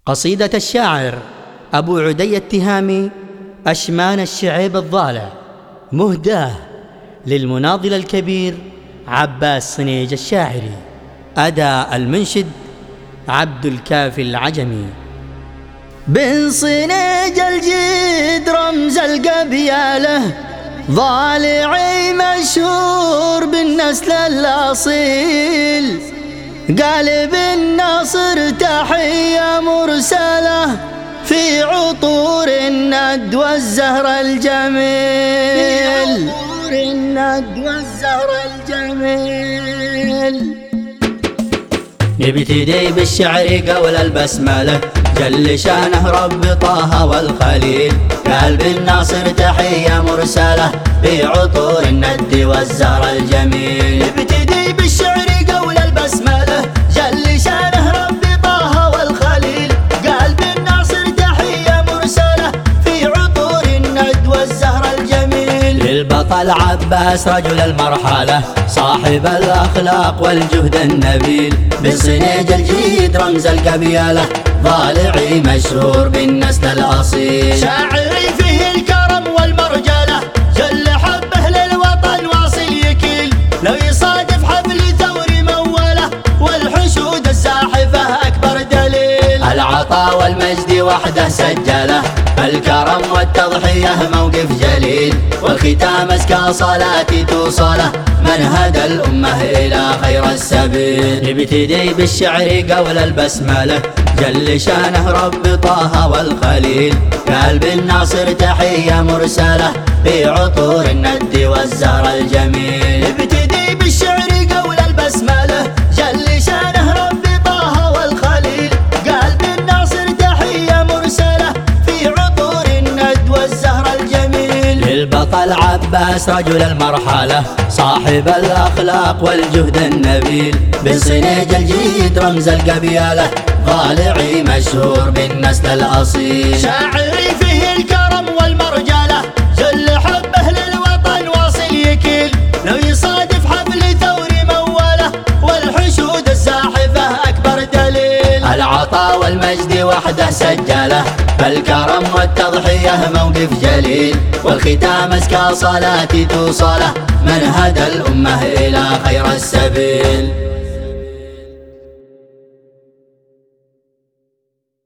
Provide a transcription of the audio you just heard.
قصيدة الشاعر أبو عدي التهامي أشمان الشعيب الضالع، مهداة للمناضل الكبير عباس صنيج الشاعري. أداء المنشد عبد الكافي العجمي. بن صنيج الجيد رمز القبيلة، ضالعي مشهور بالنسل الأصيل، قالب الناصر تحية مرسلة في عطور الند والزهر الجميل. نبتدي بالشعر قول البسملة، جل شانه رب طه والخليل، قلب الناصر تحية مرسلة في عطور الند والزهر الجميل. نبتدي بالشعر قول البسملة، جل شانه رب طه والخليل، قلب الناصر تحية مرسلة في عطور الند والزهر الجميل. للبطل عباس رجل المرحلة، صاحب الأخلاق والجهد النبيل، بصنيج الجيد رمز القبيلة، ضالعي مشهور بالنسل الأصيل. شاعري فيه الكرم والمرجلة، جل حبه للوطن واصل يكيل، لو يصادف حفل ثور مولة والحشود الزاحفة أكبر دليل. العطاء والمجد وحده سجله، الكرم والتضحية موقف جليل، والختام أزكى صلاتي توصله، منهد الأمة إلى خير السبيل. نبتدي بالشعر قول البسملة، جل شانه رب طه والخليل، قلب الناصر تحية مرسلة في عطور الند والزهر الجميل. نبتدي بالشعر قول البسملة، جل شانه رب طه والخليل، قلب الناصر تحية مرسلة في عطور الند والزهر الجميل. للبطل عباس رجل المرحلة، صاحب الأخلاق والجهد النبيل، بصنيج الجيد رمز القبيلة، ضالعي مشهور بالنسل الأصيل. شاعري فيه الكرم والمرجلة، جل حبه للوطن واصل يكيل، لو يصادف حفل ثور مولة والحشود الزاحفة أكبر دليل. العطاء والمجد وحده سجله، الكرم والتضحية موقف جليل، والختام أزكى صلاتي توصله، منهد الأمة إلى خير السبيل.